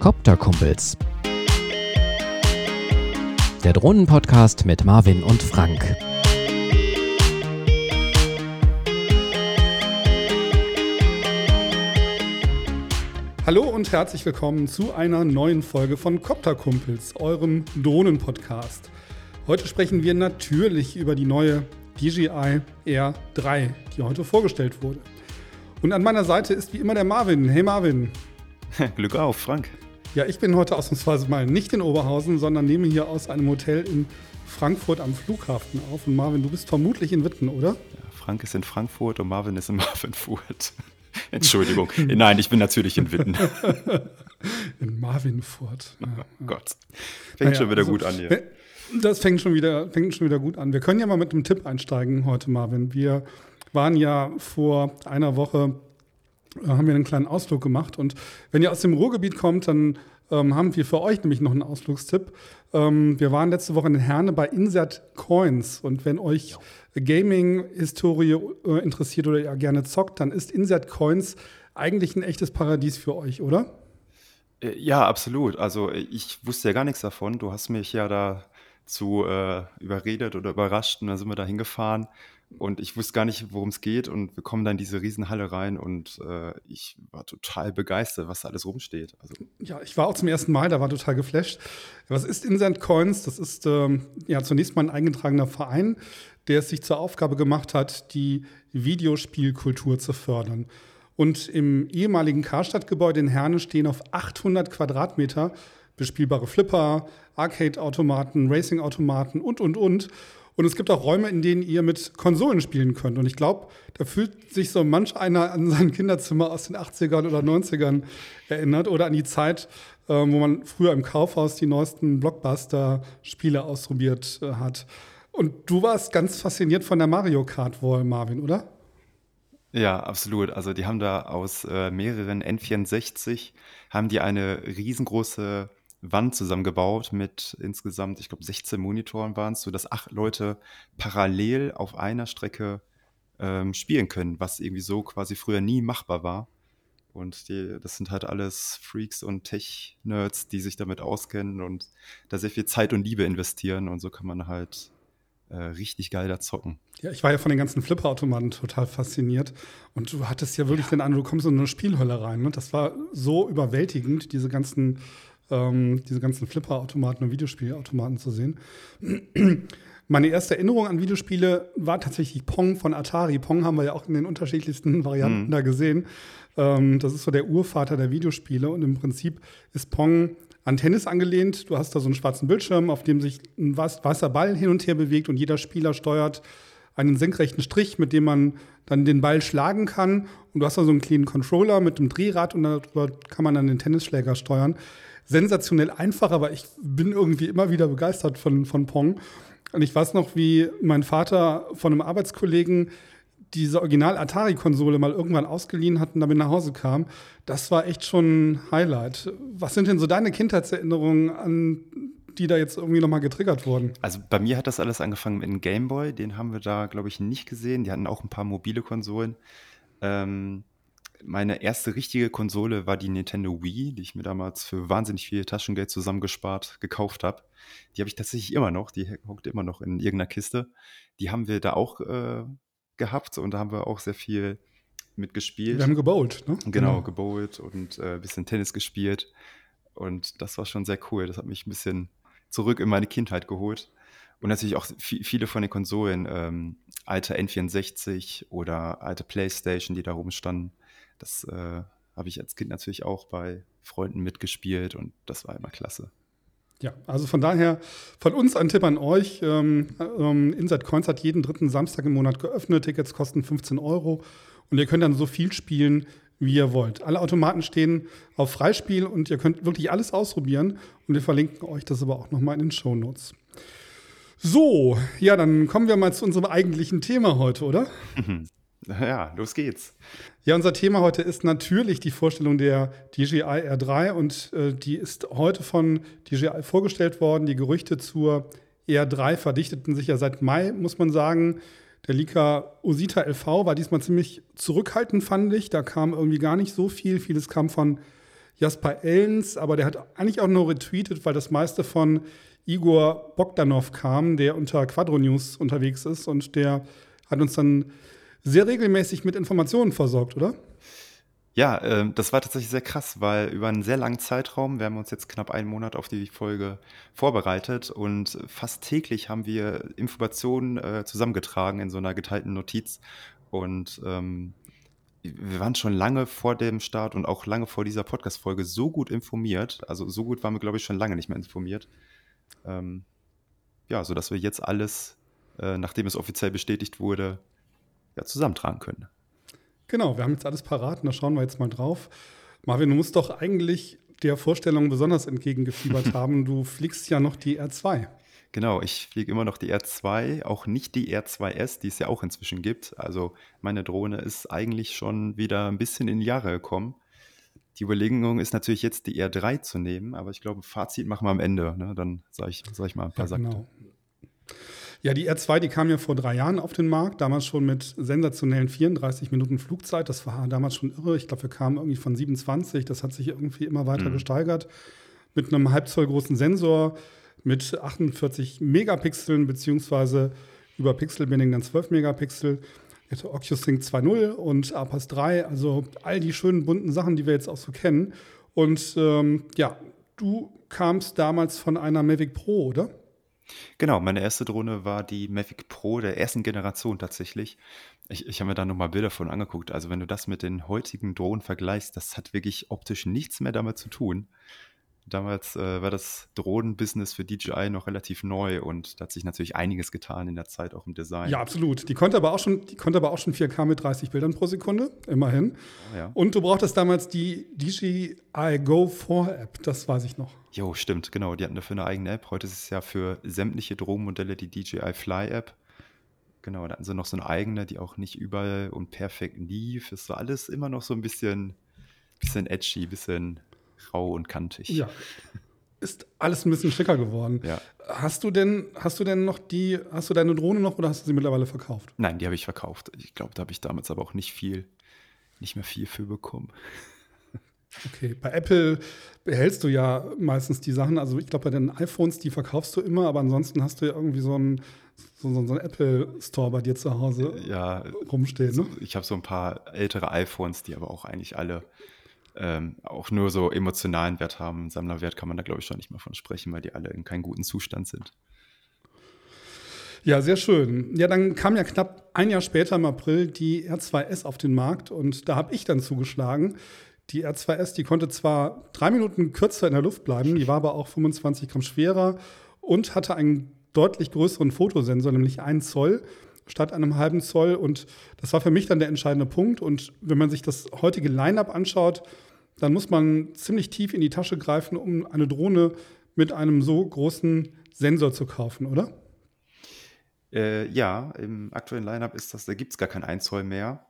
Copter-Kumpels. Der Drohnen-Podcast mit Marvin und Frank. Hallo und herzlich willkommen zu einer neuen Folge von Copter-Kumpels, eurem Drohnen-Podcast. Heute sprechen wir natürlich über die neue DJI R3, die heute vorgestellt wurde. Und an meiner Seite ist wie immer der Marvin. Hey Marvin. Glück auf, Frank. Ja, ich bin heute ausnahmsweise mal nicht in Oberhausen, sondern nehme hier aus einem Hotel in Frankfurt am Flughafen auf. Und Marvin, du bist vermutlich in Witten, oder? Ja, Frank ist in Frankfurt und Marvin ist in Marvinfurt. Entschuldigung. Nein, ich bin natürlich in Witten. In Marvinfurt. Ja, oh Gott. Fängt schon wieder gut an hier. Das fängt schon wieder gut an. Wir können ja mal mit einem Tipp einsteigen heute, Marvin. Wir waren ja vor einer Woche, haben wir einen kleinen Ausflug gemacht. Und wenn ihr aus dem Ruhrgebiet kommt, dann haben wir für euch nämlich noch einen Ausflugstipp. Wir waren letzte Woche in Herne bei Insert Coins. Und wenn euch Gaming-Historie interessiert oder ihr gerne zockt, dann ist Insert Coins eigentlich ein echtes Paradies für euch, oder? Ja, absolut. Also ich wusste ja gar nichts davon. Du hast mich ja dazu überredet oder überrascht und dann sind wir da hingefahren. Und ich wusste gar nicht, worum es geht. Und wir kommen dann in diese Riesenhalle rein und ich war total begeistert, was da alles rumsteht. Also, ja, ich war auch zum ersten Mal, da war total geflasht. Was ist Insert Coins? Das ist zunächst mal ein eingetragener Verein, der es sich zur Aufgabe gemacht hat, die Videospielkultur zu fördern. Und im ehemaligen Karstadt-Gebäude in Herne stehen auf 800 Quadratmeter bespielbare Flipper, Arcade-Automaten, Racing-Automaten und. Und es gibt auch Räume, in denen ihr mit Konsolen spielen könnt. Und ich glaube, da fühlt sich so manch einer an sein Kinderzimmer aus den 80ern oder 90ern erinnert oder an die Zeit, wo man früher im Kaufhaus die neuesten Blockbuster-Spiele ausprobiert hat. Und du warst ganz fasziniert von der Mario Kart Wall, Marvin, oder? ja, absolut. Also die haben da aus mehreren N64, haben die eine riesengroße Wand zusammengebaut mit insgesamt, ich glaube, 16 Monitoren waren es, sodass 8 Leute parallel auf einer Strecke spielen können, was irgendwie so quasi früher nie machbar war. Und das sind halt alles Freaks und Tech-Nerds, die sich damit auskennen und da sehr viel Zeit und Liebe investieren. Und so kann man halt richtig geil da zocken. Ja, ich war ja von den ganzen Flipperautomaten total fasziniert. Und du hattest ja wirklich den Eindruck, du kommst in eine Spielhölle rein. Ne? Das war so überwältigend, diese ganzen Flipperautomaten und Videospielautomaten zu sehen. Meine erste Erinnerung an Videospiele war tatsächlich Pong von Atari. Pong haben wir ja auch in den unterschiedlichsten Varianten da gesehen. Das ist so der Urvater der Videospiele. Und im Prinzip ist Pong an Tennis angelehnt. Du hast da so einen schwarzen Bildschirm, auf dem sich ein weißer Ball hin und her bewegt. Und jeder Spieler steuert einen senkrechten Strich, mit dem man dann den Ball schlagen kann. Und du hast da so einen kleinen Controller mit einem Drehrad und darüber kann man dann den Tennisschläger steuern. Sensationell einfach, aber ich bin irgendwie immer wieder begeistert von Pong. Und ich weiß noch, wie mein Vater von einem Arbeitskollegen diese Original-Atari-Konsole mal irgendwann ausgeliehen hat und damit nach Hause kam. Das war echt schon ein Highlight. Was sind denn so deine Kindheitserinnerungen an die da jetzt irgendwie nochmal getriggert wurden? Also bei mir hat das alles angefangen mit einem Gameboy. Den haben wir da, glaube ich, nicht gesehen. Die hatten auch ein paar mobile Konsolen. Meine erste richtige Konsole war die Nintendo Wii, die ich mir damals für wahnsinnig viel Taschengeld zusammengespart gekauft habe. Die habe ich tatsächlich immer noch, die hockt immer noch in irgendeiner Kiste. Die haben wir da auch gehabt und da haben wir auch sehr viel mitgespielt. Wir haben gebowlt, ne? Genau, gebowlt und ein bisschen Tennis gespielt. Und das war schon sehr cool. Das hat mich ein bisschen zurück in meine Kindheit geholt. Und natürlich auch viele von den Konsolen, alte N64 oder alte Playstation, die da rumstanden. Das habe ich als Kind natürlich auch bei Freunden mitgespielt und das war immer klasse. Ja, also von daher, von uns ein Tipp an euch. Insert Coins hat jeden 3. Samstag im Monat geöffnet. Tickets kosten 15 € und ihr könnt dann so viel spielen, wie ihr wollt. Alle Automaten stehen auf Freispiel und ihr könnt wirklich alles ausprobieren. Und wir verlinken euch das aber auch nochmal in den Shownotes. So, ja, dann kommen wir mal zu unserem eigentlichen Thema heute, oder? Ja, los geht's. Ja, unser Thema heute ist natürlich die Vorstellung der DJI R3 und die ist heute von DJI vorgestellt worden. Die Gerüchte zur R3 verdichteten sich ja seit Mai, muss man sagen. Der Leaker Osita LV war diesmal ziemlich zurückhaltend, fand ich. Da kam irgendwie gar nicht so viel. Vieles kam von Jasper Ellens, aber der hat eigentlich auch nur retweetet, weil das meiste von Igor Bogdanov kam, der unter Quadro News unterwegs ist und der hat uns dann sehr regelmäßig mit Informationen versorgt, oder? Ja, das war tatsächlich sehr krass, weil über einen sehr langen Zeitraum, wir haben uns jetzt knapp einen Monat auf die Folge vorbereitet und fast täglich haben wir Informationen zusammengetragen in so einer geteilten Notiz. Und wir waren schon lange vor dem Start und auch lange vor dieser Podcast-Folge so gut informiert. Also so gut waren wir, glaube ich, schon lange nicht mehr informiert. Ja, sodass wir jetzt alles, nachdem es offiziell bestätigt wurde, ja, zusammentragen können. Genau, wir haben jetzt alles parat und da schauen wir jetzt mal drauf. Marvin, du musst doch eigentlich der Vorstellung besonders entgegengefiebert haben. Du fliegst ja noch die R2. Genau, ich fliege immer noch die R2, auch nicht die R2S, die es ja auch inzwischen gibt. Also meine Drohne ist eigentlich schon wieder ein bisschen in die Jahre gekommen. Die Überlegung ist natürlich jetzt die R3 zu nehmen, aber ich glaube, Fazit machen wir am Ende. Ne? Dann sag ich mal ein paar Sachen. Genau. Ja, die R2, die kam ja vor 3 Jahren auf den Markt, damals schon mit sensationellen 34 Minuten Flugzeit. Das war damals schon irre. Ich glaube, wir kamen irgendwie von 27. Das hat sich irgendwie immer weiter gesteigert. Mit einem halbzoll großen Sensor, mit 48 Megapixeln, beziehungsweise über Pixelbinding dann 12 Megapixel. Hatte OcuSync 2.0 und APAS 3, also all die schönen bunten Sachen, die wir jetzt auch so kennen. Und ja, du kamst damals von einer Mavic Pro, oder? Genau, meine erste Drohne war die Mavic Pro der ersten Generation tatsächlich. Ich habe mir da nochmal Bilder von angeguckt. Also wenn du das mit den heutigen Drohnen vergleichst, das hat wirklich optisch nichts mehr damit zu tun. Damals war das Drohnenbusiness für DJI noch relativ neu und da hat sich natürlich einiges getan in der Zeit, auch im Design. Ja, absolut. Die konnte aber auch schon 4K mit 30 Bildern pro Sekunde, immerhin. Oh, ja. Und du brauchtest damals die DJI Go 4 App, das weiß ich noch. Jo, stimmt, genau. Die hatten dafür eine eigene App. Heute ist es ja für sämtliche Drohnenmodelle die DJI Fly App. Genau, da hatten sie noch so eine eigene, die auch nicht überall und perfekt lief. Es war alles immer noch so ein bisschen edgy, bisschen rau und kantig. Ja, ist alles ein bisschen schicker geworden. Ja. Hast du deine Drohne noch oder hast du sie mittlerweile verkauft? Nein, die habe ich verkauft. Ich glaube, da habe ich damals aber auch nicht mehr viel für bekommen. Okay, bei Apple behältst du ja meistens die Sachen. Also ich glaube, bei den iPhones, die verkaufst du immer, aber ansonsten hast du ja irgendwie so einen Apple-Store bei dir zu Hause rumstehen. Ne? Ich habe so ein paar ältere iPhones, die aber auch eigentlich alle auch nur so emotionalen Wert haben. Sammlerwert kann man da, glaube ich, schon nicht mehr von sprechen, weil die alle in keinem guten Zustand sind. Ja, sehr schön. Ja, dann kam ja knapp ein Jahr später im April die R2S auf den Markt und da habe ich dann zugeschlagen. Die R2S, die konnte zwar 3 Minuten kürzer in der Luft bleiben, die war aber auch 25 Gramm schwerer und hatte einen deutlich größeren Fotosensor, nämlich 1 Zoll statt einem halben Zoll. Und das war für mich dann der entscheidende Punkt. Und wenn man sich das heutige Line-Up anschaut, dann muss man ziemlich tief in die Tasche greifen, um eine Drohne mit einem so großen Sensor zu kaufen, oder? Ja, im aktuellen Line-Up da gibt es gar kein 1 Zoll mehr.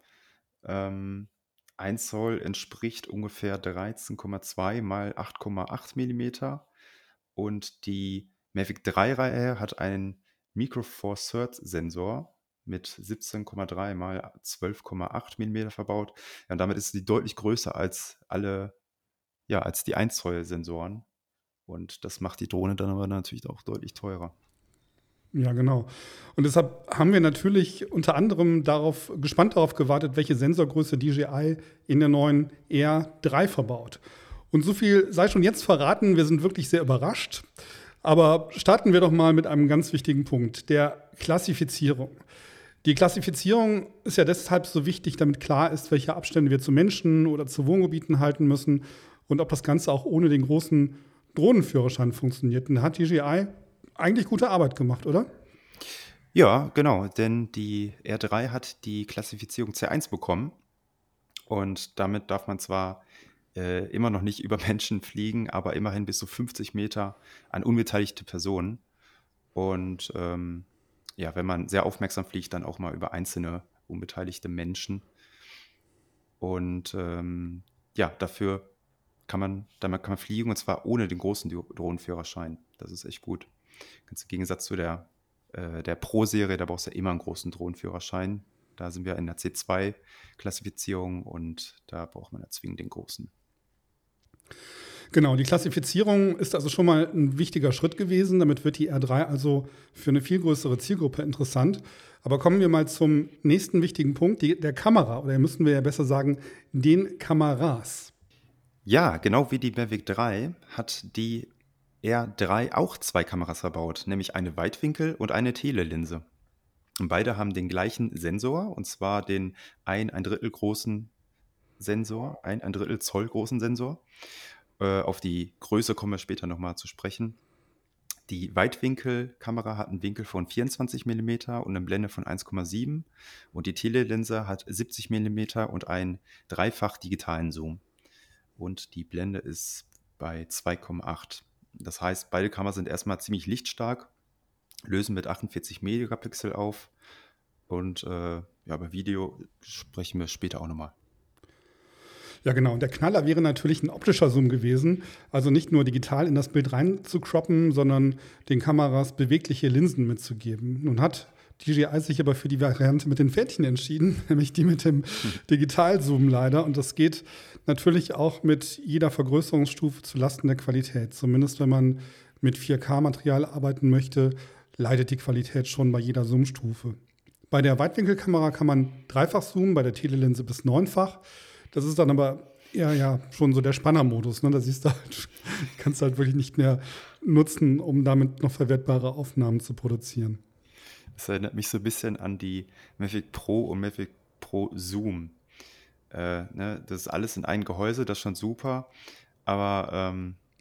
1 Zoll entspricht ungefähr 13,2 mal 8,8 Millimeter. Und die Mavic 3-Reihe hat einen Micro Four Thirds Sensor mit 17,3 mal 12,8 Millimeter verbaut. Ja, und damit ist sie deutlich größer als als die 1 Zoll Sensoren. Und das macht die Drohne dann aber natürlich auch deutlich teurer. Ja, genau. Und deshalb haben wir natürlich unter anderem gespannt darauf gewartet, welche Sensorgröße DJI in der neuen R3 verbaut. Und so viel sei schon jetzt verraten, wir sind wirklich sehr überrascht. Aber starten wir doch mal mit einem ganz wichtigen Punkt, der Klassifizierung. Die Klassifizierung ist ja deshalb so wichtig, damit klar ist, welche Abstände wir zu Menschen oder zu Wohngebieten halten müssen und ob das Ganze auch ohne den großen Drohnenführerschein funktioniert. Und da hat DJI eigentlich gute Arbeit gemacht, oder? Ja, genau, denn die R3 hat die Klassifizierung C1 bekommen und damit darf man zwar immer noch nicht über Menschen fliegen, aber immerhin bis zu 50 Meter an unbeteiligte Personen. Und wenn man sehr aufmerksam fliegt, dann auch mal über einzelne unbeteiligte Menschen. Und damit kann man fliegen und zwar ohne den großen Drohnenführerschein. Das ist echt gut. Ganz im Gegensatz zu der Pro-Serie, da brauchst du ja immer einen großen Drohnenführerschein. Da sind wir in der C2-Klassifizierung und da braucht man ja zwingend den großen. Genau, die Klassifizierung ist also schon mal ein wichtiger Schritt gewesen. Damit wird die R3 also für eine viel größere Zielgruppe interessant. Aber kommen wir mal zum nächsten wichtigen Punkt, der Kamera. Oder müssten wir ja besser sagen, den Kameras. Ja, genau wie die Mavic 3 hat die R3 auch 2 Kameras verbaut, nämlich eine Weitwinkel- und eine Telelinse. Und beide haben den gleichen Sensor, und zwar den ein Drittel großen Sensor, ein Drittel Zoll großen Sensor. Auf die Größe kommen wir später nochmal zu sprechen. Die Weitwinkelkamera hat einen Winkel von 24 mm und eine Blende von 1,7 und die Telelinse hat 70 mm und einen dreifach digitalen Zoom. Und die Blende ist bei 2,8. Das heißt, beide Kameras sind erstmal ziemlich lichtstark, lösen mit 48 Megapixel auf und bei Video sprechen wir später auch nochmal. Ja, genau. Und der Knaller wäre natürlich ein optischer Zoom gewesen. Also nicht nur digital in das Bild rein zu croppen, sondern den Kameras bewegliche Linsen mitzugeben. Nun hat DJI sich aber für die Variante mit den Pferdchen entschieden, nämlich die mit dem Digital-Zoom leider. Und das geht natürlich auch mit jeder Vergrößerungsstufe zulasten der Qualität. Zumindest wenn man mit 4K-Material arbeiten möchte, leidet die Qualität schon bei jeder Zoom-Stufe. Bei der Weitwinkelkamera kann man dreifach zoomen, bei der Telelinse bis 9-fach. Das ist dann aber eher schon so der Spannermodus. Ne? Da siehst du halt, kannst du halt wirklich nicht mehr nutzen, um damit noch verwertbare Aufnahmen zu produzieren. Das erinnert mich so ein bisschen an die Mavic Pro und Mavic Pro Zoom. Das ist alles in einem Gehäuse, das ist schon super. Aber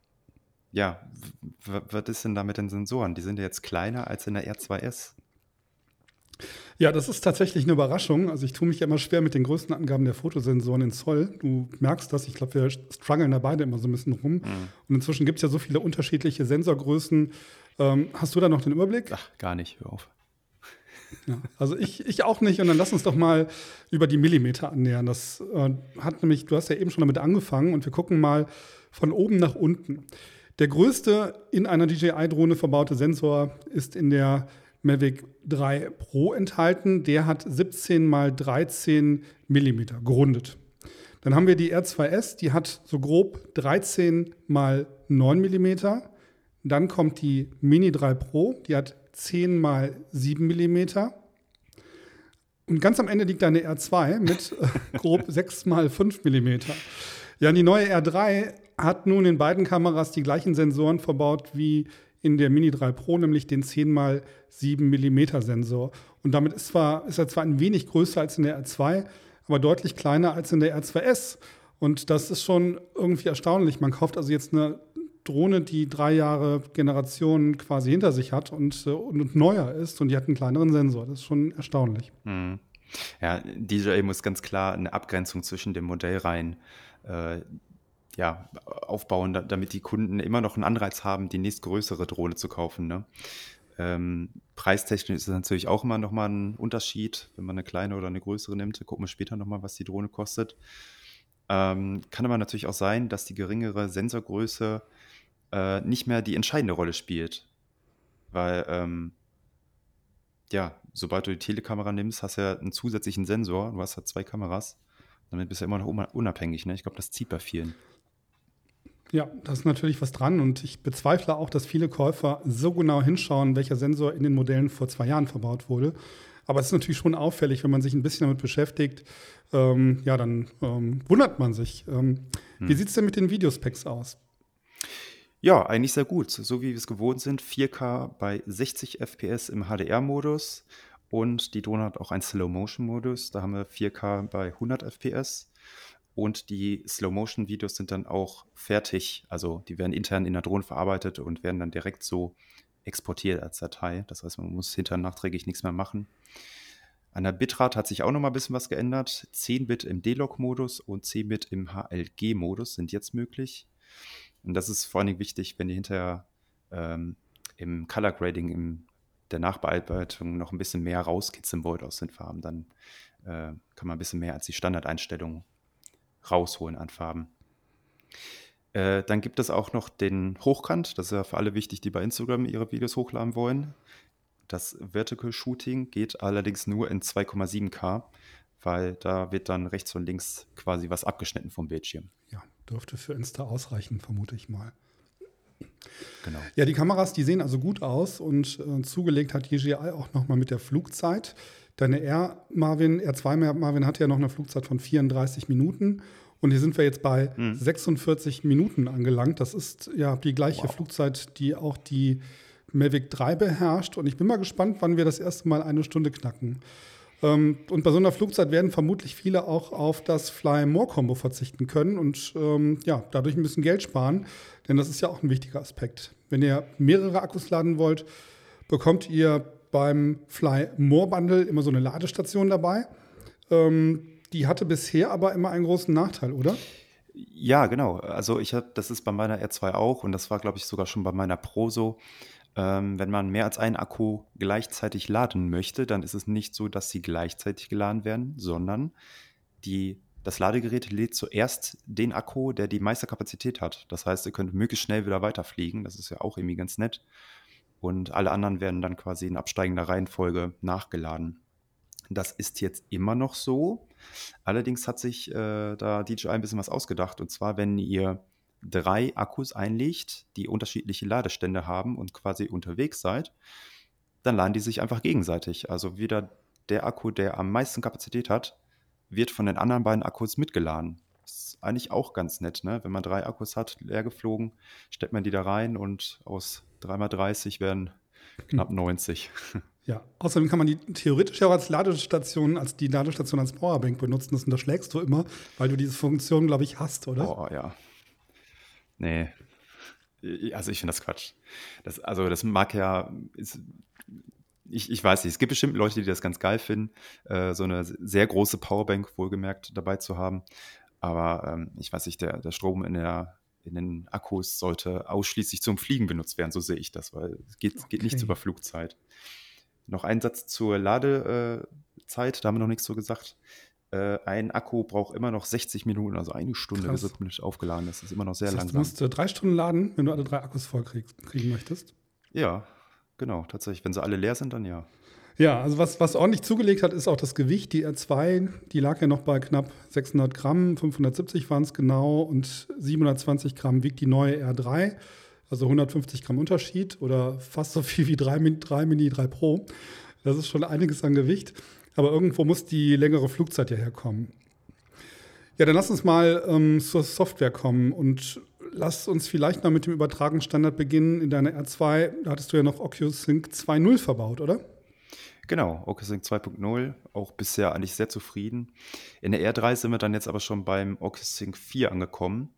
was ist denn da mit den Sensoren? Die sind ja jetzt kleiner als in der R2S. Ja, das ist tatsächlich eine Überraschung. Also ich tue mich ja immer schwer mit den Größenangaben der Fotosensoren in Zoll. Du merkst das, ich glaube, wir strugglen da beide immer so ein bisschen rum. Und inzwischen gibt es ja so viele unterschiedliche Sensorgrößen. Hast du da noch den Überblick? Ach, gar nicht, hör auf. Ja, also ich auch nicht. Und dann lass uns doch mal über die Millimeter annähern. Das hat nämlich, du hast ja eben schon damit angefangen und wir gucken mal von oben nach unten. Der größte in einer DJI-Drohne verbaute Sensor ist in der Mavic 3 Pro enthalten. Der hat 17 x 13 mm gerundet. Dann haben wir die R2S, die hat so grob 13 x 9 mm. Dann kommt die Mini 3 Pro, die hat 10 x 7 mm. Und ganz am Ende liegt eine R2 mit grob 6 x 5 mm. Ja, und die neue R3 hat nun in beiden Kameras die gleichen Sensoren verbaut wie in der Mini 3 Pro, nämlich den 10 x 7 mm Sensor. Und damit ist er zwar ein wenig größer als in der R2, aber deutlich kleiner als in der R2S. Und das ist schon irgendwie erstaunlich. Man kauft also jetzt eine Drohne, die 3 Jahre Generationen quasi hinter sich hat und neuer ist und die hat einen kleineren Sensor. Das ist schon erstaunlich. Mhm. Ja, DJI muss ganz klar eine Abgrenzung zwischen den Modellreihen aufbauen, damit die Kunden immer noch einen Anreiz haben, die nächstgrößere Drohne zu kaufen. Ne? Preistechnisch ist es natürlich auch immer nochmal ein Unterschied, wenn man eine kleine oder eine größere nimmt. Da gucken wir später nochmal, was die Drohne kostet. Kann aber natürlich auch sein, dass die geringere Sensorgröße nicht mehr die entscheidende Rolle spielt. Weil, sobald du die Telekamera nimmst, hast du ja einen zusätzlichen Sensor. Du hast ja 2 Kameras. Damit bist du immer noch unabhängig. Ne? Ich glaube, das zieht bei vielen. Ja, da ist natürlich was dran und ich bezweifle auch, dass viele Käufer so genau hinschauen, welcher Sensor in den Modellen vor 2 Jahren verbaut wurde. Aber es ist natürlich schon auffällig, wenn man sich ein bisschen damit beschäftigt, dann wundert man sich. Wie sieht es denn mit den Videospecs aus? Ja, eigentlich sehr gut. So wie wir es gewohnt sind, 4K bei 60 FPS im HDR-Modus und die Drohne hat auch einen Slow-Motion-Modus. Da haben wir 4K bei 100 FPS. Und die Slow-Motion-Videos sind dann auch fertig. Also die werden intern in der Drohne verarbeitet und werden dann direkt so exportiert als Datei. Das heißt, man muss hinterher nachträglich nichts mehr machen. An der Bitrate hat sich auch noch mal ein bisschen was geändert. 10-Bit im D-Log-Modus und 10-Bit im HLG-Modus sind jetzt möglich. Und das ist vor allen Dingen wichtig, wenn ihr hinterher im Color Grading, in der Nachbearbeitung noch ein bisschen mehr rauskitzeln wollt aus den Farben. Dann kann man ein bisschen mehr als die Standardeinstellungen rausholen an Farben. Dann gibt es auch noch den Hochkant. Das ist ja für alle wichtig, die bei Instagram ihre Videos hochladen wollen. Das Vertical Shooting geht allerdings nur in 2,7K, weil da wird dann rechts und links quasi was abgeschnitten vom Bildschirm. Ja, Dürfte für Insta ausreichen, vermute ich mal. Genau. Ja, die Kameras, die sehen also gut aus und zugelegt hat DJI auch nochmal mit der Flugzeit. Deine R2 Marvin hatte ja noch eine Flugzeit von 34 Minuten und hier sind wir jetzt bei 46 Minuten angelangt. Das ist ja die gleiche Flugzeit, die auch die Mavic 3 beherrscht und ich bin mal gespannt, wann wir das erste Mal 1 Stunde knacken. Und bei so einer Flugzeit werden vermutlich viele auch auf das Fly-More-Kombo verzichten können und dadurch ein bisschen Geld sparen, denn das ist ja auch ein wichtiger Aspekt. Wenn ihr mehrere Akkus laden wollt, bekommt ihr beim Fly-More-Bundle immer so eine Ladestation dabei. Die hatte bisher aber immer einen großen Nachteil, oder? Ja, genau. Also das ist bei meiner R2 auch und das war, glaube ich, sogar schon bei meiner Pro so. Wenn man mehr als einen Akku gleichzeitig laden möchte, dann ist es nicht so, dass sie gleichzeitig geladen werden, sondern das Ladegerät lädt zuerst den Akku, der die meiste Kapazität hat. Das heißt, ihr könnt möglichst schnell wieder weiterfliegen. Das ist ja auch irgendwie ganz nett. Und alle anderen werden dann quasi in absteigender Reihenfolge nachgeladen. Das ist jetzt immer noch so. Allerdings hat sich da DJI ein bisschen was ausgedacht. Und zwar, wenn ihr 3 Akkus einlegt, die unterschiedliche Ladestände haben und quasi unterwegs seid, dann laden die sich einfach gegenseitig. Also wieder der Akku, der am meisten Kapazität hat, wird von den anderen beiden Akkus mitgeladen. Das ist eigentlich auch ganz nett, ne? Wenn man 3 Akkus hat, leer geflogen, steckt man die da rein und aus 3x30 werden knapp 90. Ja, außerdem kann man die theoretisch auch als Ladestation als Powerbank benutzen. Das unterschlägst du immer, weil du diese Funktion, glaube ich, hast, oder? Oh ja. Nee. Also ich finde das Quatsch. Das mag ja, ich weiß nicht, es gibt bestimmt Leute, die das ganz geil finden, so eine sehr große Powerbank wohlgemerkt dabei zu haben. Aber ich weiß nicht, der Strom in den Akkus sollte ausschließlich zum Fliegen benutzt werden, so sehe ich das, weil es geht nichts über Flugzeit. Noch ein Satz zur Ladezeit, da haben wir noch nichts so gesagt. Ein Akku braucht immer noch 60 Minuten, also 1 Stunde, bis es nicht aufgeladen ist. Das ist immer noch sehr Das heißt, langsam. du musst 3 Stunden laden, wenn du alle 3 Akkus voll kriegen möchtest. Ja, genau, tatsächlich. Wenn sie alle leer sind, dann ja. Ja, also was ordentlich zugelegt hat, ist auch das Gewicht. Die R2, die lag ja noch bei knapp 600 Gramm, 570 waren es genau und 720 Gramm wiegt die neue R3. Also 150 Gramm Unterschied oder fast so viel wie 3 Mini 3 Pro. Das ist schon einiges an Gewicht. Aber irgendwo muss die längere Flugzeit ja herkommen. Ja, dann lass uns mal zur Software kommen und lass uns vielleicht mal mit dem Übertragungsstandard beginnen. In deiner R2, da hattest du ja noch OcuSync 2.0 verbaut, oder? Genau, OcuSync 2.0, auch bisher eigentlich sehr zufrieden. In der R3 sind wir dann jetzt aber schon beim OcuSync 4 angekommen.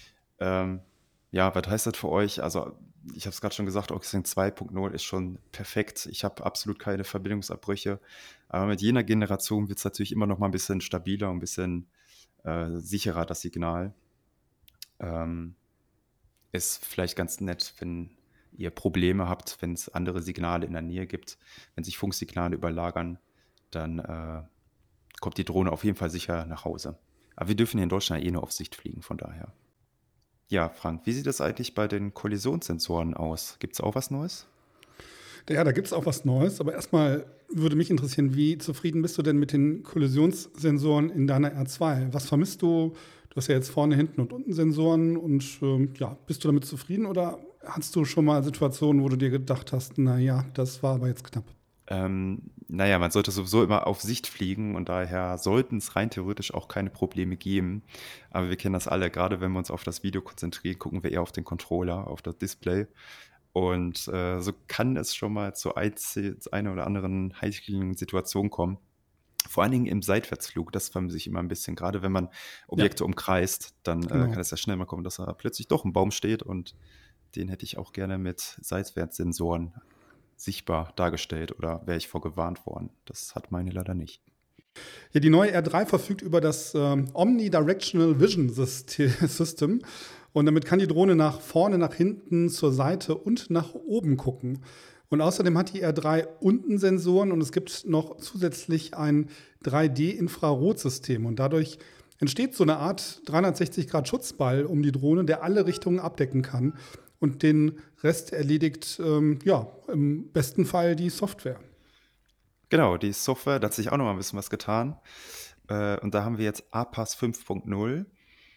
Ja, was heißt das für euch? Also ich habe es gerade schon gesagt, OcuSync 2.0 ist schon perfekt. Ich habe absolut keine Verbindungsabbrüche. Aber mit jener Generation wird es natürlich immer noch mal ein bisschen stabiler und ein bisschen sicherer, das Signal. Ist vielleicht ganz nett, wenn ihr Probleme habt, wenn es andere Signale in der Nähe gibt. Wenn sich Funksignale überlagern, dann kommt die Drohne auf jeden Fall sicher nach Hause. Aber wir dürfen hier in Deutschland nur auf Sicht fliegen, von daher. Ja, Frank, wie sieht das eigentlich bei den Kollisionssensoren aus? Gibt es auch was Neues? Ja, da gibt es auch was Neues. Aber erstmal würde mich interessieren, wie zufrieden bist du denn mit den Kollisionssensoren in deiner R2? Was vermisst du? Du hast ja jetzt vorne, hinten und unten Sensoren. Und bist du damit zufrieden? Oder hast du schon mal Situationen, wo du dir gedacht hast, naja, das war aber jetzt knapp? Naja, man sollte sowieso immer auf Sicht fliegen und daher sollten es rein theoretisch auch keine Probleme geben. Aber wir kennen das alle, gerade wenn wir uns auf das Video konzentrieren, gucken wir eher auf den Controller, auf das Display. Und so kann es schon mal zu einer oder anderen heiklen Situation kommen. Vor allen Dingen im Seitwärtsflug, das vermisse ich immer ein bisschen. Gerade wenn man Objekte umkreist, dann kann es ja schnell mal kommen, dass da plötzlich doch ein Baum steht und den hätte ich auch gerne mit Seitwärtssensoren sichtbar dargestellt oder wäre ich vorgewarnt worden. Das hat meine leider nicht. Ja, die neue R3 verfügt über das Omnidirectional Vision System und damit kann die Drohne nach vorne, nach hinten, zur Seite und nach oben gucken. Und außerdem hat die R3 unten Sensoren und es gibt noch zusätzlich ein 3D-Infrarotsystem und dadurch entsteht so eine Art 360-Grad-Schutzball um die Drohne, der alle Richtungen abdecken kann. Und den Rest erledigt, im besten Fall die Software. Genau, die Software, da hat sich auch noch mal ein bisschen was getan. Und da haben wir jetzt APAS 5.0.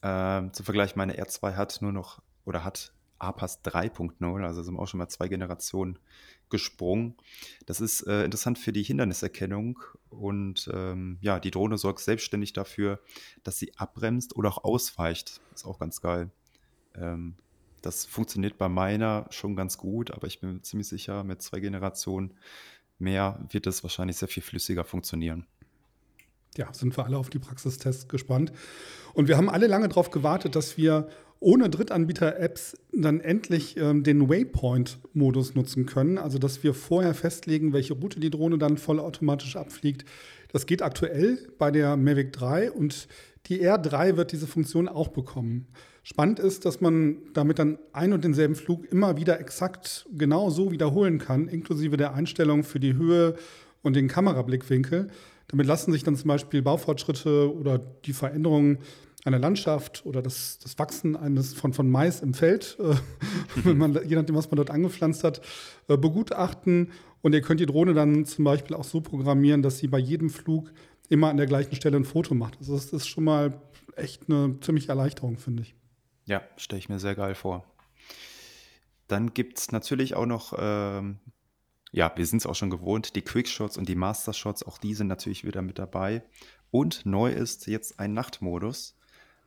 Zum Vergleich, meine R2 hat nur noch oder hat APAS 3.0, also sind wir auch schon mal 2 Generationen gesprungen. Das ist interessant für die Hinderniserkennung und ja, die Drohne sorgt selbstständig dafür, dass sie abbremst oder auch ausweicht. Ist auch ganz geil. Das funktioniert bei meiner schon ganz gut, aber ich bin mir ziemlich sicher, mit 2 Generationen mehr wird es wahrscheinlich sehr viel flüssiger funktionieren. Ja, sind wir alle auf die Praxistests gespannt. Und wir haben alle lange darauf gewartet, dass wir ohne Drittanbieter-Apps dann endlich den Waypoint-Modus nutzen können. Also, dass wir vorher festlegen, welche Route die Drohne dann vollautomatisch abfliegt. Das geht aktuell bei der Mavic 3 und die R3 wird diese Funktion auch bekommen. Spannend ist, dass man damit dann ein und denselben Flug immer wieder exakt genau so wiederholen kann, inklusive der Einstellung für die Höhe und den Kamerablickwinkel. Damit lassen sich dann zum Beispiel Baufortschritte oder die Veränderungen einer Landschaft oder das Wachsen von Mais im Feld, wenn man, je nachdem, was man dort angepflanzt hat, begutachten. Und ihr könnt die Drohne dann zum Beispiel auch so programmieren, dass sie bei jedem Flug immer an der gleichen Stelle ein Foto macht. Also das ist schon mal echt eine ziemliche Erleichterung, finde ich. Ja, stelle ich mir sehr geil vor. Dann gibt es natürlich auch noch, ja, wir sind es auch schon gewohnt, die Quickshots und die Mastershots, auch die sind natürlich wieder mit dabei. Und neu ist jetzt ein Nachtmodus.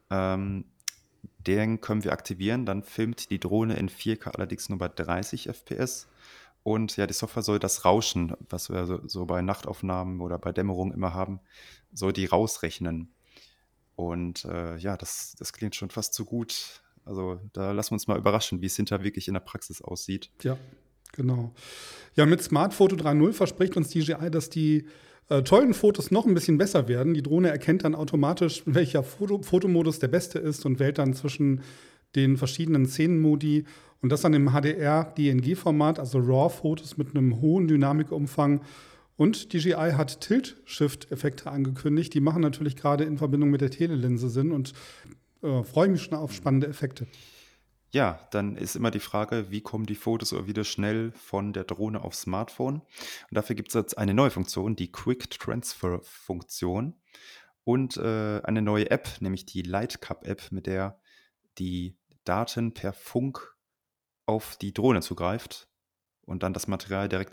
Den können wir aktivieren, dann filmt die Drohne in 4K allerdings nur bei 30 FPS. Und ja, die Software soll das Rauschen, was wir so bei Nachtaufnahmen oder bei Dämmerung immer haben, soll die rausrechnen. Und ja, das klingt schon fast zu gut. Also da lassen wir uns mal überraschen, wie es hinterher wirklich in der Praxis aussieht. Ja, genau. Ja, mit Smart Photo 3.0 verspricht uns DJI, dass die tollen Fotos noch ein bisschen besser werden. Die Drohne erkennt dann automatisch, welcher Fotomodus der beste ist und wählt dann zwischen den verschiedenen Szenenmodi und das dann im HDR-DNG-Format, also RAW-Fotos mit einem hohen Dynamikumfang. Und DJI hat Tilt-Shift-Effekte angekündigt. Die machen natürlich gerade in Verbindung mit der Telelinse Sinn und freue mich schon auf spannende Effekte. Ja, dann ist immer die Frage, wie kommen die Fotos oder wieder schnell von der Drohne aufs Smartphone? Und dafür gibt es jetzt eine neue Funktion, die Quick Transfer Funktion und eine neue App, nämlich die Lightcup App, mit der die Daten per Funk auf die Drohne zugreift und dann das Material direkt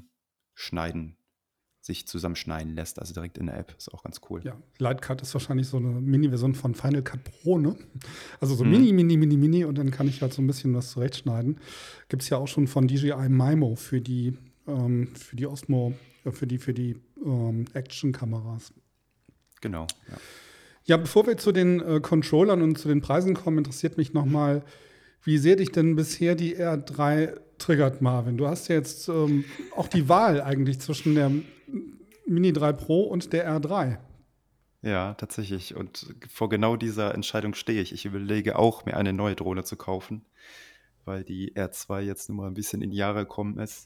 sich zusammenschneiden lässt, also direkt in der App. Ist auch ganz cool. Ja, Lightcut ist wahrscheinlich so eine Mini-Version von Final Cut Pro, ne? Also so Mini und dann kann ich halt so ein bisschen was zurechtschneiden. Gibt es ja auch schon von DJI Mimo für die Osmo, für die Action-Kameras. Genau, ja. Ja, bevor wir zu den Controllern und zu den Preisen kommen, interessiert mich nochmal, wie sehr dich denn bisher die R3 triggert, Marvin? Du hast ja jetzt auch die Wahl eigentlich zwischen der Mini 3 Pro und der R3. Ja, tatsächlich. Und vor genau dieser Entscheidung stehe ich. Ich überlege auch, mir eine neue Drohne zu kaufen, weil die R2 jetzt nun mal ein bisschen in die Jahre gekommen ist.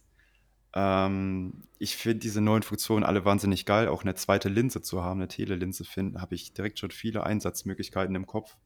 Ich finde diese neuen Funktionen alle wahnsinnig geil. Auch eine zweite Linse zu haben, eine Telelinse finden, habe ich direkt schon viele Einsatzmöglichkeiten im Kopf.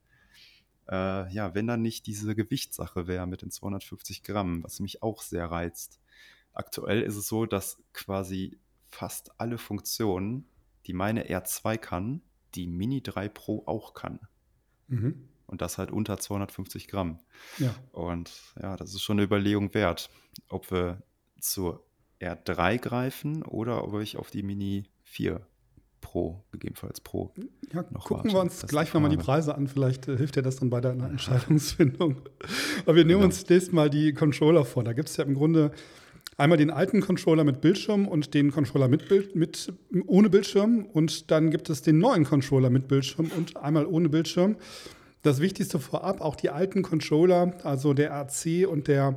Ja, wenn dann nicht diese Gewichtssache wäre mit den 250 Gramm, was mich auch sehr reizt. Aktuell ist es so, dass quasi fast alle Funktionen, die meine R2 kann, die Mini 3 Pro auch kann. Mhm. Und das halt unter 250 Gramm. Ja. Und ja, das ist schon eine Überlegung wert, ob wir zur R3 greifen oder ob ich auf die Mini 4 Pro, gegebenenfalls Pro, Ja, noch gucken warte. wir uns Das ist gleich die nochmal die Frage. Preise an. Vielleicht hilft dir das dann bei deiner Entscheidungsfindung. Aber wir nehmen Genau. uns nächstes Mal die Controller vor. Da gibt es ja im Grunde einmal den alten Controller mit Bildschirm und den Controller ohne Bildschirm. Und dann gibt es den neuen Controller mit Bildschirm und einmal ohne Bildschirm. Das Wichtigste vorab, auch die alten Controller, also der RC und der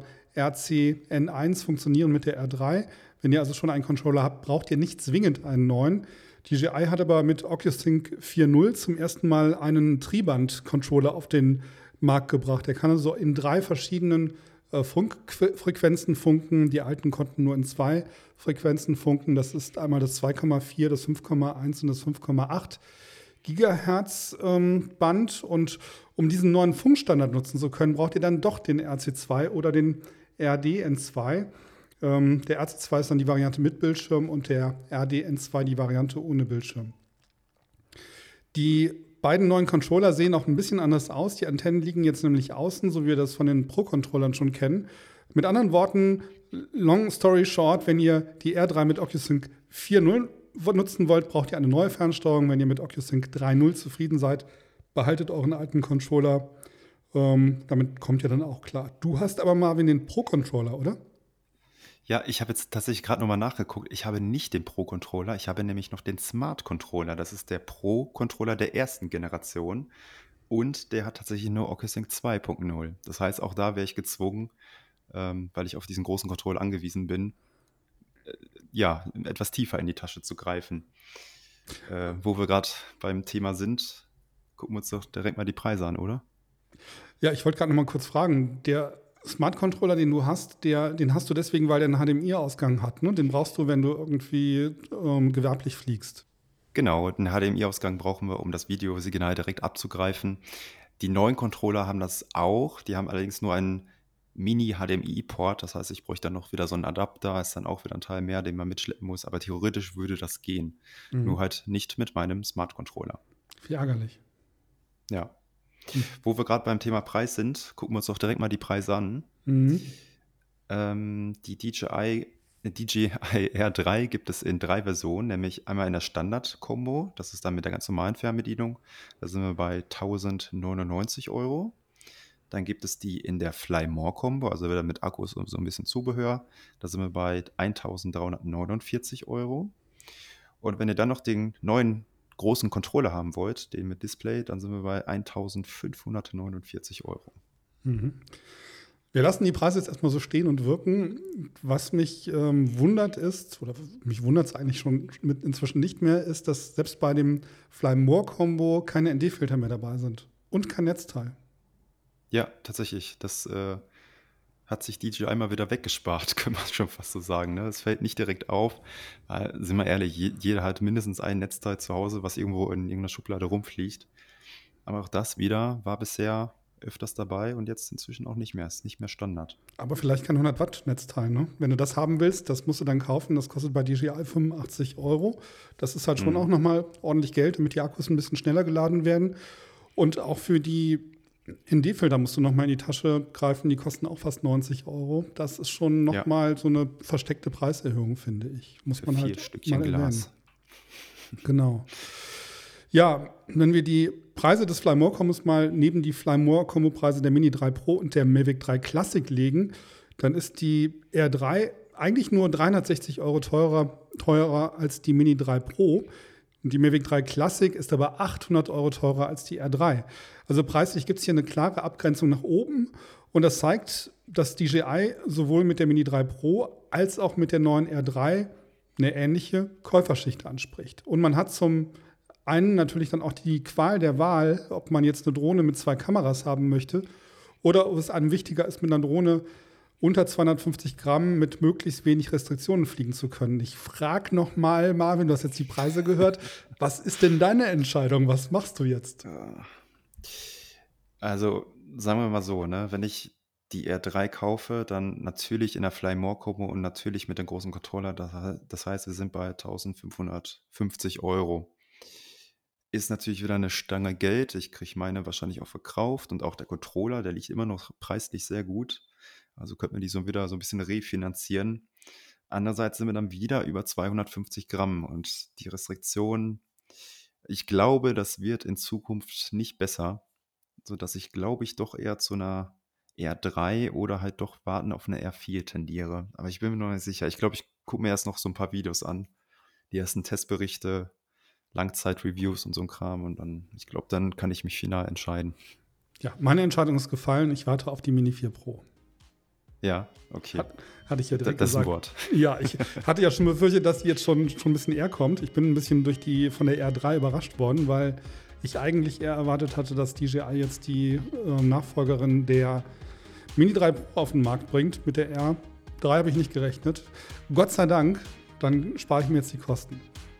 RC-N1 funktionieren mit der R3. Wenn ihr also schon einen Controller habt, braucht ihr nicht zwingend einen neuen. DJI hat aber mit OcuSync 4.0 zum ersten Mal einen Triband-Controller auf den Markt gebracht. Der kann also in 3 verschiedenen Funkfrequenzen funken. Die alten konnten nur in 2 Frequenzen funken. Das ist einmal das 2,4, das 5,1 und das 5,8 Gigahertz Band. Und um diesen neuen Funkstandard nutzen zu können, braucht ihr dann doch den RC2 oder den RDN2. Der RC2 ist dann die Variante mit Bildschirm und der RDN2 die Variante ohne Bildschirm. Die beiden neuen Controller sehen auch ein bisschen anders aus. Die Antennen liegen jetzt nämlich außen, so wie wir das von den Pro-Controllern schon kennen. Mit anderen Worten, long story short, wenn ihr die R3 mit OcuSync 4.0 nutzen wollt, braucht ihr eine neue Fernsteuerung. Wenn ihr mit OcuSync 3.0 zufrieden seid, behaltet euren alten Controller. Damit kommt ihr dann auch klar. Du hast aber, Marvin, den Pro-Controller, oder? Ja, ich habe jetzt tatsächlich gerade nochmal nachgeguckt. Ich habe nicht den Pro-Controller, ich habe nämlich noch den Smart-Controller. Das ist der Pro-Controller der ersten Generation und der hat tatsächlich nur OcuSync 2.0. Das heißt, auch da wäre ich gezwungen, weil ich auf diesen großen Controller angewiesen bin, ja, etwas tiefer in die Tasche zu greifen. Wo wir gerade beim Thema sind, gucken wir uns doch direkt mal die Preise an, oder? Ja, ich wollte gerade noch mal kurz fragen. Der Smart Controller, den du hast, den hast du deswegen, weil der einen HDMI-Ausgang hat, ne? Den brauchst du, wenn du irgendwie gewerblich fliegst. Genau, einen HDMI-Ausgang brauchen wir, um das Videosignal direkt abzugreifen. Die neuen Controller haben das auch. Die haben allerdings nur einen Mini-HDMI-Port. Das heißt, ich bräuchte dann noch wieder so einen Adapter. Ist dann auch wieder ein Teil mehr, den man mitschleppen muss. Aber theoretisch würde das gehen. Nur halt nicht mit meinem Smart-Controller. Wie ärgerlich. Ja. Wo wir gerade beim Thema Preis sind, gucken wir uns doch direkt mal die Preise an. Die DJI R3 gibt es in 3 Versionen, nämlich einmal in der Standard-Kombo, das ist dann mit der ganz normalen Fernbedienung, da sind wir bei 1.099 €. Dann gibt es die in der Fly More-Kombo, also wieder mit Akkus und so ein bisschen Zubehör, da sind wir bei 1.349 €. Und wenn ihr dann noch den neuen großen Controller haben wollt, den mit Display, dann sind wir bei 1.549 €. Wir lassen die Preise jetzt erstmal so stehen und wirken. Was mich wundert ist, oder mich wundert es eigentlich schon inzwischen nicht mehr, ist, dass selbst bei dem Fly More Combo keine ND-Filter mehr dabei sind und kein Netzteil. Ja, tatsächlich. Das hat sich DJI mal wieder weggespart, kann man schon fast so sagen. Ne? Es fällt nicht direkt auf. Weil, sind wir ehrlich, jeder hat mindestens ein Netzteil zu Hause, was irgendwo in irgendeiner Schublade rumfliegt. Aber auch das wieder war bisher öfters dabei und jetzt inzwischen auch nicht mehr. Ist nicht mehr Standard. Aber vielleicht kein 100 Watt Netzteil, ne? Wenn du das haben willst, das musst du dann kaufen. Das kostet bei DJI 85 €. Das ist halt schon auch nochmal ordentlich Geld, damit die Akkus ein bisschen schneller geladen werden. Und auch für die ND-Filter musst du nochmal in die Tasche greifen. Die kosten auch fast 90 €. Das ist schon nochmal so eine versteckte Preiserhöhung, finde ich. Muss Für man 4 halt Stückchen mal erwähnen. Glas. Genau. Ja, wenn wir die Preise des Fly More Combos mal neben die Fly More Combo Preise der Mini 3 Pro und der Mavic 3 Classic legen, dann ist die R3 eigentlich nur 360 € teurer als die Mini 3 Pro. Und die Mavic 3 Classic ist aber 800 € teurer als die R3. Also preislich gibt es hier eine klare Abgrenzung nach oben. Und das zeigt, dass DJI sowohl mit der Mini 3 Pro als auch mit der neuen R3 eine ähnliche Käuferschicht anspricht. Und man hat zum einen natürlich dann auch die Qual der Wahl, ob man jetzt eine Drohne mit 2 Kameras haben möchte oder ob es einem wichtiger ist, mit einer Drohne unter 250 Gramm mit möglichst wenig Restriktionen fliegen zu können. Ich frage nochmal, Marvin, du hast jetzt die Preise gehört. Was ist denn deine Entscheidung? Was machst du jetzt? Also sagen wir mal so, ne, wenn ich die R3 kaufe, dann natürlich in der Fly More Combo und natürlich mit dem großen Controller. Das heißt, wir sind bei 1.550 €. Ist natürlich wieder eine Stange Geld. Ich kriege meine wahrscheinlich auch verkauft und auch der Controller, der liegt immer noch preislich sehr gut. Also könnte man die so wieder so ein bisschen refinanzieren. Andererseits sind wir dann wieder über 250 Gramm und die Restriktion, ich glaube, das wird in Zukunft nicht besser, sodass ich, glaube ich, doch eher zu einer R3 oder halt doch warten auf eine R4 tendiere. Aber ich bin mir noch nicht sicher. Ich glaube, ich gucke mir erst noch so ein paar Videos an, die ersten Testberichte, Langzeit-Reviews und so ein Kram und dann, ich glaube, dann kann ich mich final entscheiden. Ja, meine Entscheidung ist gefallen. Ich warte auf die Mini 4 Pro. Ja, okay. Hatte ich ja direkt Das ist ein gesagt. Wort. Ja, ich hatte ja schon befürchtet, dass die jetzt schon ein bisschen eher kommt. Ich bin ein bisschen von der R3 überrascht worden, weil ich eigentlich eher erwartet hatte, dass DJI jetzt die Nachfolgerin der Mini 3 Pro auf den Markt bringt. Mit der R3 habe ich nicht gerechnet. Gott sei Dank, dann spare ich mir jetzt die Kosten.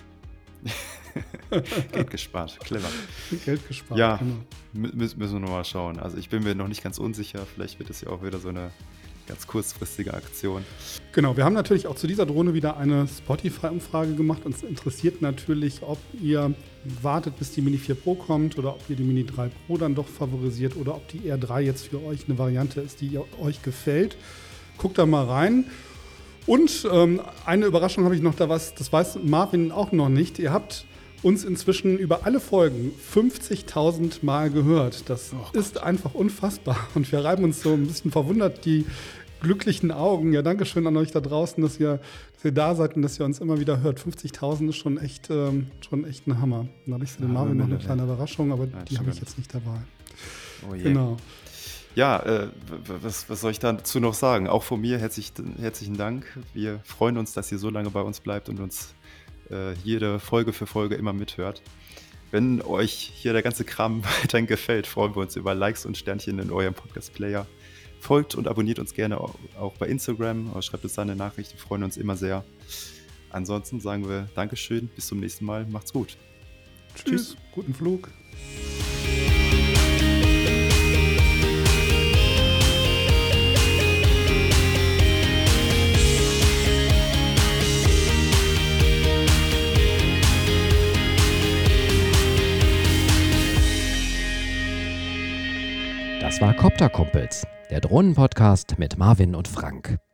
Geld gespart, clever. Geld gespart, Ja, genau. müssen wir noch mal schauen. Also ich bin mir noch nicht ganz unsicher. Vielleicht wird es ja auch wieder so eine ganz kurzfristige Aktion. Genau, wir haben natürlich auch zu dieser Drohne wieder eine Spotify-Umfrage gemacht. Uns interessiert natürlich, ob ihr wartet, bis die Mini 4 Pro kommt oder ob ihr die Mini 3 Pro dann doch favorisiert oder ob die R3 jetzt für euch eine Variante ist, die euch gefällt. Guckt da mal rein. Und eine Überraschung habe ich noch, das weiß Marvin auch noch nicht. Ihr habt uns inzwischen über alle Folgen 50.000 Mal gehört. Das ist einfach unfassbar. Und wir reiben uns so ein bisschen verwundert die glücklichen Augen. Ja, danke schön an euch da draußen, dass ihr da seid und dass ihr uns immer wieder hört. 50.000 ist schon echt ein Hammer. Dann habe ich für den Marvin noch eine kleine Überraschung, aber die habe ich jetzt nicht dabei. Oh je. Genau. Ja, was soll ich dazu noch sagen? Auch von mir herzlichen Dank. Wir freuen uns, dass ihr so lange bei uns bleibt und uns jede Folge für Folge immer mithört. Wenn euch hier der ganze Kram weiterhin gefällt, freuen wir uns über Likes und Sternchen in eurem Podcast-Player. Folgt und abonniert uns gerne auch bei Instagram oder schreibt uns da eine Nachricht, wir freuen uns immer sehr. Ansonsten sagen wir Dankeschön, bis zum nächsten Mal, macht's gut. Tschüss. Guten Flug. Das war Copter Kumpels, der Drohnenpodcast mit Marvin und Frank.